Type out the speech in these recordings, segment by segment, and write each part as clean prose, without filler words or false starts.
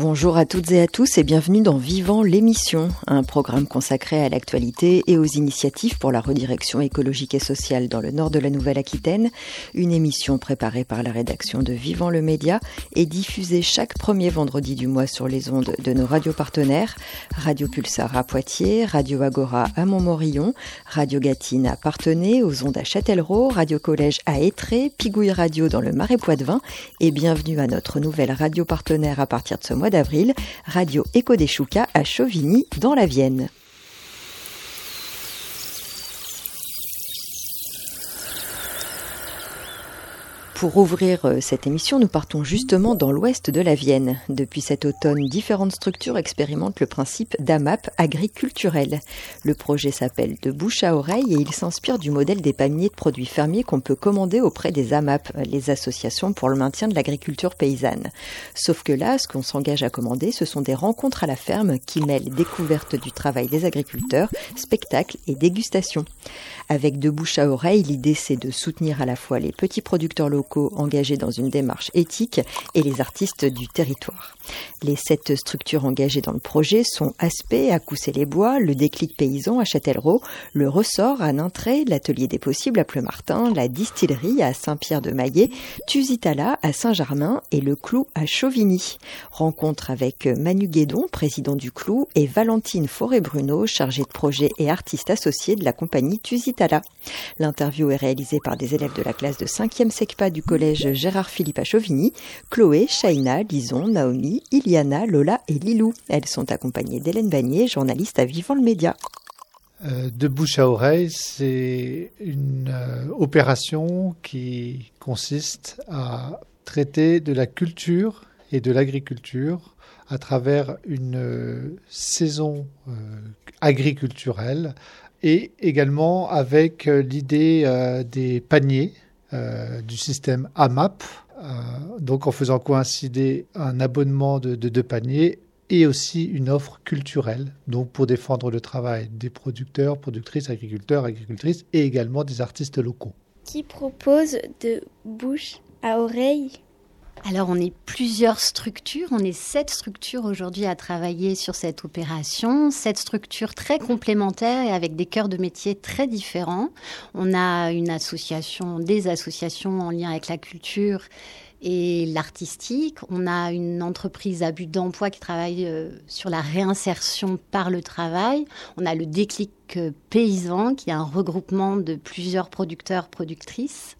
Bonjour à toutes et à tous et bienvenue dans Vivant l'émission, un programme consacré à l'actualité et aux initiatives pour la redirection écologique et sociale dans le nord de la Nouvelle-Aquitaine. Une émission préparée par la rédaction de Vivant le Média et diffusée chaque premier vendredi du mois sur les ondes de nos radios partenaires, Radio Pulsar à Poitiers, Radio Agora à Montmorillon, Radio Gâtine à Parthenay, aux ondes à Châtellerault, Radio Collège à Étré, Pigouille Radio dans le Marais Poitevin et bienvenue à notre nouvelle radio partenaire à partir de ce mois d'avril, Radio Écho des Choucas à Chauvigny dans la Vienne. Pour ouvrir cette émission, nous partons justement dans l'ouest de la Vienne. Depuis cet automne, différentes structures expérimentent le principe d'AMAP agriculturel. Le projet s'appelle De bouche à oreille et il s'inspire du modèle des paniers de produits fermiers qu'on peut commander auprès des AMAP, les associations pour le maintien de l'agriculture paysanne. Sauf que là, ce qu'on s'engage à commander, ce sont des rencontres à la ferme qui mêlent découverte du travail des agriculteurs, spectacles et dégustations. Avec De bouche à oreille, l'idée c'est de soutenir à la fois les petits producteurs locaux engagés dans une démarche éthique et les artistes du territoire. Les 7 structures engagées dans le projet sont Aspect à Coussay-les-Bois, le Déclic Paysan à Châtellerault, le Ressort à Nintré, l'Atelier des Possibles à Pleumartin, la Distillerie à Saint-Pierre-de-Maillé, Tusitala à Saint-Germain et le Clou à Chauvigny. Rencontre avec Manu Guédon, président du Clou, et Valentine Forêt-Bruno, chargée de projet et artiste associée de la compagnie Tusitala. L'interview est réalisée par des élèves de la classe de 5e SECPA du collège Gérard-Philippe à Chauvigny, Chloé, Shaina, Lison, Naomi, Iliana, Lola et Lilou. Elles sont accompagnées d'Hélène Bagnier, journaliste à Vivant le Média. De bouche à oreille, c'est une opération qui consiste à traiter de la culture et de l'agriculture à travers une saison agriculturelle et également avec l'idée des paniers du système AMAP, donc en faisant coïncider un abonnement de 2 paniers et aussi une offre culturelle, donc pour défendre le travail des producteurs, productrices, agriculteurs, agricultrices et également des artistes locaux. Qui propose de bouche à oreille ? Alors, on est plusieurs structures, on est 7 structures aujourd'hui à travailler sur cette opération, 7 structures très complémentaires et avec des cœurs de métier très différents. On a des associations en lien avec la culture et l'artistique. On a une entreprise à but d'emploi qui travaille sur la réinsertion par le travail. On a le Déclic Paysan qui est un regroupement de plusieurs producteurs, productrices.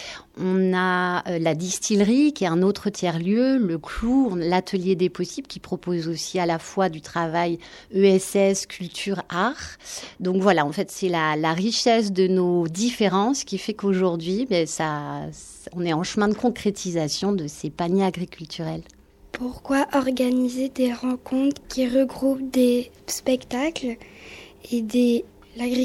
On a la distillerie qui est un autre tiers-lieu, le Clou, l'Atelier des Possibles qui propose aussi à la fois du travail ESS, culture, art. Donc voilà, en fait, c'est la richesse de nos différences qui fait qu'aujourd'hui, on est en chemin de concrétisation de ces paniers agriculturels. Pourquoi organiser des rencontres qui regroupent des spectacles et l'agriculture ?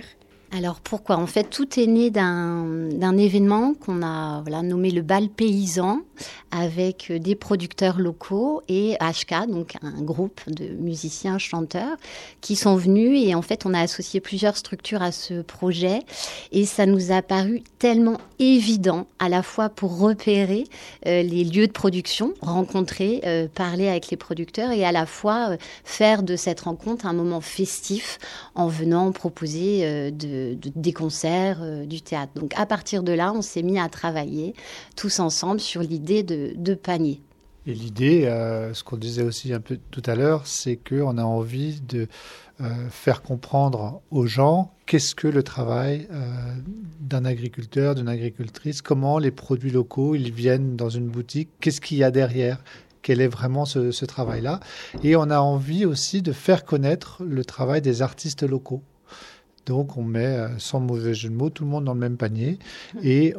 Alors pourquoi ? En fait, tout est né d'un événement qu'on a nommé le bal paysan avec des producteurs locaux et HK, donc un groupe de musiciens, chanteurs qui sont venus et en fait on a associé plusieurs structures à ce projet et ça nous a paru tellement évident à la fois pour repérer les lieux de production, rencontrer, parler avec les producteurs et à la fois faire de cette rencontre un moment festif en venant proposer des concerts, du théâtre. Donc à partir de là, on s'est mis à travailler tous ensemble sur l'idée de panier. Et l'idée, ce qu'on disait aussi un peu tout à l'heure, c'est qu'on a envie de faire comprendre aux gens qu'est-ce que le travail d'un agriculteur, d'une agricultrice, comment les produits locaux, ils viennent dans une boutique, qu'est-ce qu'il y a derrière, quel est vraiment ce travail-là. Et on a envie aussi de faire connaître le travail des artistes locaux. Donc on met, sans mauvais jeu de mots, tout le monde dans le même panier et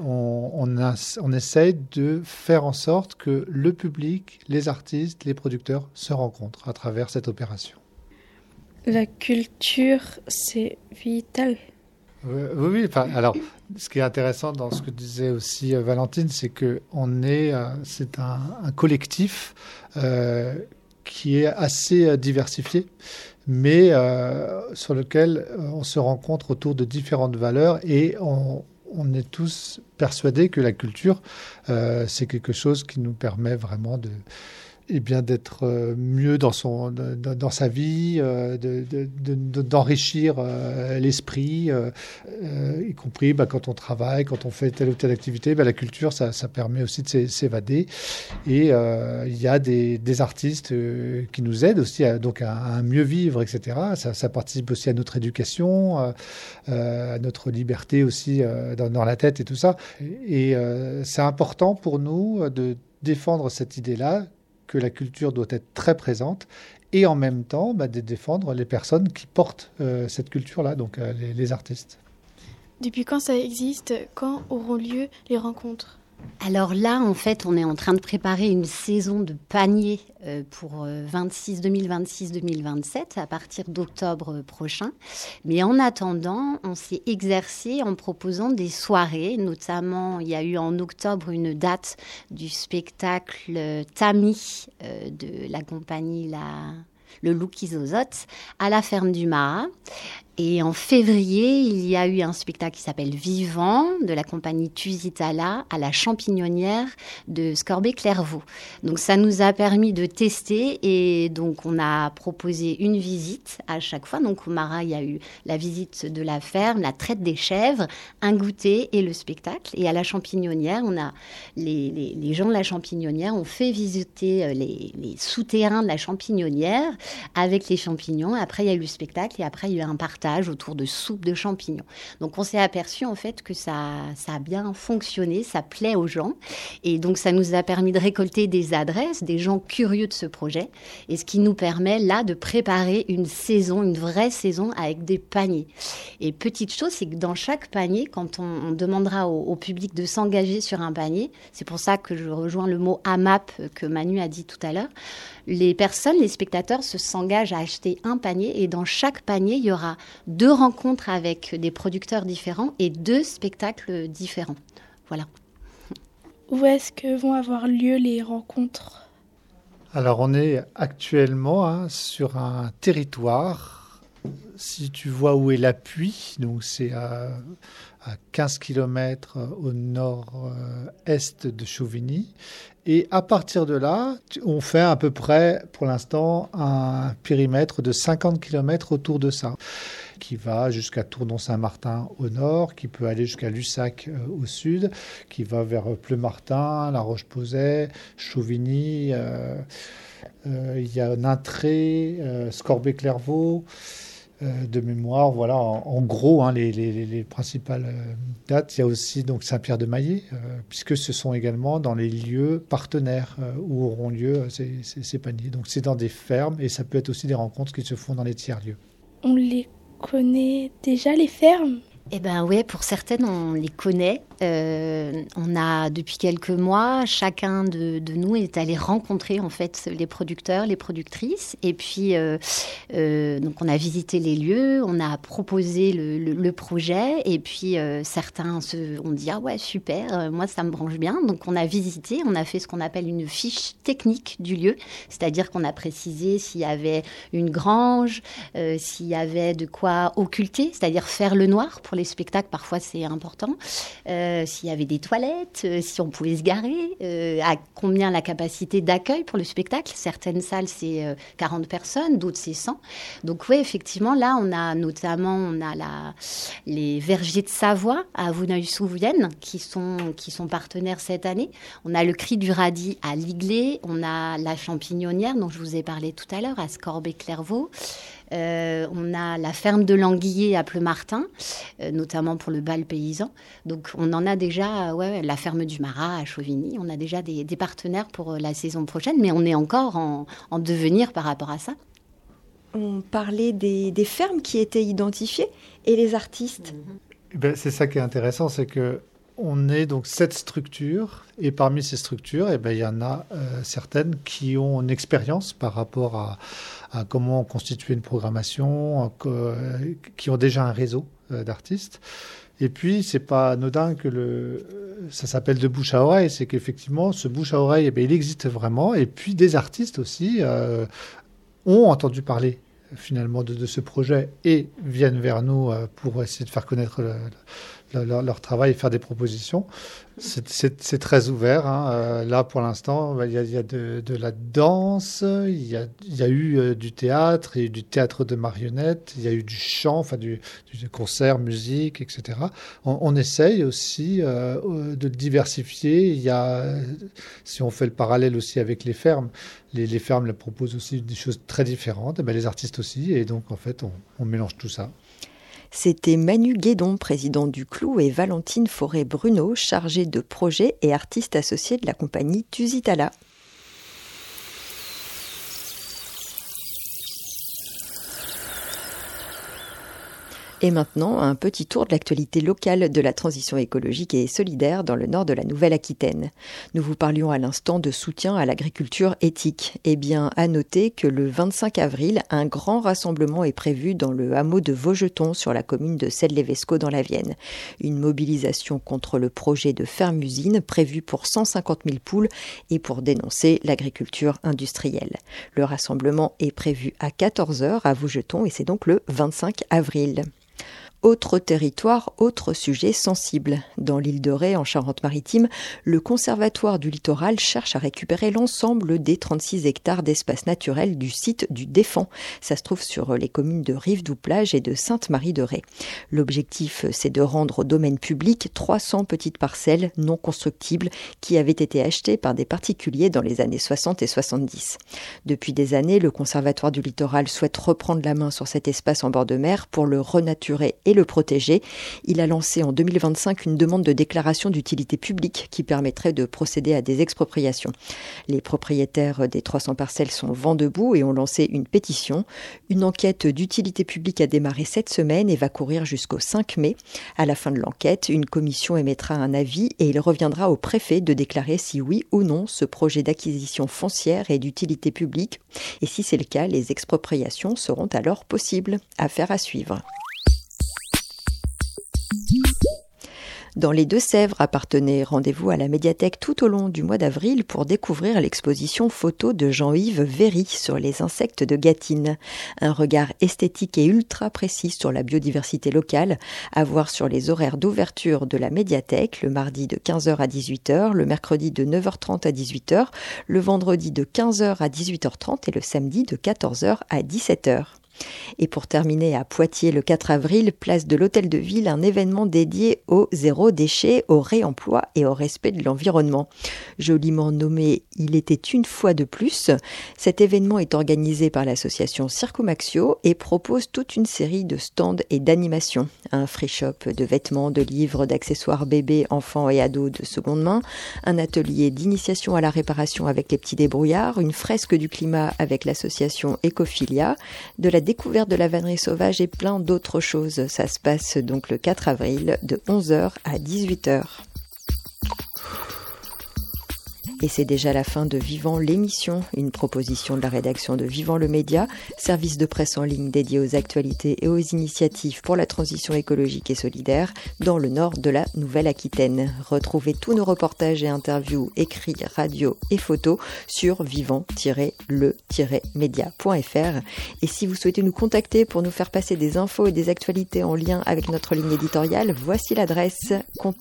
on essaye de faire en sorte que le public, les artistes, les producteurs se rencontrent à travers cette opération. La culture, c'est vital. Oui. Alors, ce qui est intéressant dans ce que disait aussi Valentine, c'est que c'est un collectif qui est assez diversifié, mais sur lequel on se rencontre autour de différentes valeurs et on est tous persuadés que la culture, c'est quelque chose qui nous permet vraiment d'être mieux dans sa vie, d'enrichir l'esprit, y compris quand on travaille, quand on fait telle ou telle activité. La culture, ça permet aussi de s'évader. Et il y a des artistes qui nous aident aussi à mieux vivre, etc. Ça participe aussi à notre éducation, à notre liberté aussi dans la tête et tout ça. Et c'est important pour nous de défendre cette idée-là, que la culture doit être très présente, et en même temps de défendre les personnes qui portent cette culture-là, donc les artistes. Depuis quand ça existe? Quand auront lieu les rencontres? Alors là, en fait, on est en train de préparer une saison de paniers pour 2026-2027 à partir d'octobre prochain. Mais en attendant, on s'est exercé en proposant des soirées. Notamment, il y a eu en octobre une date du spectacle Tammy de la compagnie Le Loup qui zozote à la ferme du Marat. Et en février, il y a eu un spectacle qui s'appelle Vivant de la compagnie Tusitala à la Champignonnière de Scorbé-Clairvaux. Donc ça nous a permis de tester et donc on a proposé une visite à chaque fois. Donc au Marat, il y a eu la visite de la ferme, la traite des chèvres, un goûter et le spectacle. Et à la Champignonnière, on a les gens de la Champignonnière ont fait visiter les souterrains de la Champignonnière avec les champignons. Après, il y a eu le spectacle et après, il y a eu un partage autour de soupe de champignons. Donc, on s'est aperçu en fait que ça a bien fonctionné, ça plaît aux gens. Et donc, ça nous a permis de récolter des adresses, des gens curieux de ce projet. Et ce qui nous permet là de préparer une saison, une vraie saison avec des paniers. Et petite chose, c'est que dans chaque panier, quand on demandera au public de s'engager sur un panier, c'est pour ça que je rejoins le mot AMAP que Manu a dit tout à l'heure, les spectateurs s'engagent à acheter un panier et dans chaque panier, il y aura 2 rencontres avec des producteurs différents et 2 spectacles différents. Voilà. Où est-ce que vont avoir lieu les rencontres? Alors, on est actuellement sur un territoire. Si tu vois où est l'Appui, donc c'est à 15 km au nord-est de Chauvigny. Et à partir de là, on fait à peu près, pour l'instant, un périmètre de 50 km autour de ça, qui va jusqu'à Tournon-Saint-Martin au nord, qui peut aller jusqu'à Lussac au sud, qui va vers Pleumartin, La Roche-Posay, Chauvigny, il y a Nintré, Scorbé-Clairvaux. De mémoire, voilà, en gros, les principales dates. Il y a aussi donc Saint-Pierre-de-Maillé, puisque ce sont également dans les lieux partenaires où auront lieu ces paniers. Donc c'est dans des fermes et ça peut être aussi des rencontres qui se font dans les tiers-lieux. On les connaît déjà, les fermes? Eh bien oui, pour certaines, on les connaît. On a, depuis quelques mois, chacun de nous est allé rencontrer en fait les producteurs, les productrices. Et puis, donc on a visité les lieux, on a proposé le projet. Et puis, certains ont dit « Ah ouais, super, moi ça me branche bien ». Donc on a visité, on a fait ce qu'on appelle une fiche technique du lieu. C'est-à-dire qu'on a précisé s'il y avait une grange, s'il y avait de quoi occulter, c'est-à-dire faire le noir pour les spectacles, parfois c'est important. S'il y avait des toilettes, si on pouvait se garer, à combien la capacité d'accueil pour le spectacle. Certaines salles, c'est 40 personnes, d'autres, c'est 100. Donc oui, effectivement, là, on a les Vergers de Savoie à Vouneuil-sous-Vienne qui sont partenaires cette année. On a le Cri du Radis à Liglé, on a la Champignonnière dont je vous ai parlé tout à l'heure à Scorbé-Clairvaux. On a la ferme de l'Anguillet à Pleumartin, notamment pour le bal paysan. Donc, on en a déjà, la ferme du Marat à Chauvigny. On a déjà des partenaires pour la saison prochaine, mais on est encore en devenir par rapport à ça. On parlait des fermes qui étaient identifiées et les artistes. C'est ça qui est intéressant, c'est que on est donc 7 structures et parmi ces structures, il y en a certaines qui ont une expérience par rapport à comment constituer une programmation, qui ont déjà un réseau d'artistes. Et puis, c'est pas anodin que ça s'appelle de bouche à oreille, c'est qu'effectivement, ce bouche à oreille, il existe vraiment. Et puis, des artistes aussi ont entendu parler finalement de ce projet et viennent vers nous pour essayer de faire connaître leur travail et faire des propositions. C'est très ouvert. Là, pour l'instant, il y a de la danse, il y a eu du théâtre, il y a eu du théâtre de marionnettes, il y a eu du chant, enfin du concert, musique, etc. On essaye aussi de le diversifier. Si on fait le parallèle aussi avec les fermes, les fermes elles proposent aussi des choses très différentes, et les artistes aussi, et donc en fait on mélange tout ça. C'était Manu Guédon, président du Clou, et Valentine Fauré-Bruno, chargée de projet et artiste associée de la compagnie Tusitala. Et maintenant, un petit tour de l'actualité locale de la transition écologique et solidaire dans le nord de la Nouvelle-Aquitaine. Nous vous parlions à l'instant de soutien à l'agriculture éthique. Eh bien, à noter que le 25 avril, un grand rassemblement est prévu dans le hameau de Vaugeton sur la commune de Celles-lès-Vesco dans la Vienne. Une mobilisation contre le projet de ferme-usine prévu pour 150 000 poules et pour dénoncer l'agriculture industrielle. Le rassemblement est prévu à 14h à Vaugeton et c'est donc le 25 avril. Autre territoire, autre sujet sensible. Dans l'île de Ré, en Charente-Maritime, le Conservatoire du littoral cherche à récupérer l'ensemble des 36 hectares d'espace naturel du site du Défend. Ça se trouve sur les communes de Rive-Douplage et de Sainte-Marie-de-Ré. L'objectif, c'est de rendre au domaine public 300 petites parcelles non constructibles qui avaient été achetées par des particuliers dans les années 60 et 70. Depuis des années, le Conservatoire du littoral souhaite reprendre la main sur cet espace en bord de mer pour le renaturer et le protéger. Il a lancé en 2025 une demande de déclaration d'utilité publique qui permettrait de procéder à des expropriations. Les propriétaires des 300 parcelles sont vent debout et ont lancé une pétition. Une enquête d'utilité publique a démarré cette semaine et va courir jusqu'au 5 mai. À la fin de l'enquête, une commission émettra un avis et il reviendra au préfet de déclarer si oui ou non ce projet d'acquisition foncière est d'utilité publique. Et si c'est le cas, les expropriations seront alors possibles. Affaire à suivre. Dans les Deux-Sèvres, appartenez, rendez-vous à la médiathèque tout au long du mois d'avril pour découvrir l'exposition photo de Jean-Yves Véry sur les insectes de Gâtine. Un regard esthétique et ultra précis sur la biodiversité locale, à voir sur les horaires d'ouverture de la médiathèque, le mardi de 15h à 18h, le mercredi de 9h30 à 18h, le vendredi de 15h à 18h30 et le samedi de 14h à 17h. Et pour terminer, à Poitiers, le 4 avril, place de l'Hôtel de Ville, un événement dédié au zéro déchet, au réemploi et au respect de l'environnement. Joliment nommé « Il était une fois de plus », cet événement est organisé par l'association Circumaxio et propose toute une série de stands et d'animations. Un free shop de vêtements, de livres, d'accessoires bébés, enfants et ados de seconde main, un atelier d'initiation à la réparation avec les petits débrouillards, une fresque du climat avec l'association Ecophilia, de la découverte de la vannerie sauvage et plein d'autres choses. Ça se passe donc le 4 avril de 11h à 18h. Et c'est déjà la fin de Vivant l'émission, une proposition de la rédaction de Vivant le Média, service de presse en ligne dédié aux actualités et aux initiatives pour la transition écologique et solidaire dans le nord de la Nouvelle-Aquitaine. Retrouvez tous nos reportages et interviews écrits, radio et photos sur vivant-le-média.fr. Et si vous souhaitez nous contacter pour nous faire passer des infos et des actualités en lien avec notre ligne éditoriale, voici l'adresse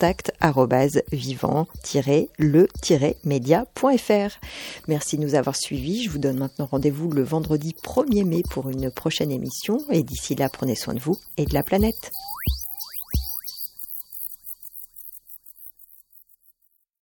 contact@vivant-le-média.fr. Merci de nous avoir suivis. Je vous donne maintenant rendez-vous le vendredi 1er mai pour une prochaine émission. Et d'ici là, prenez soin de vous et de la planète.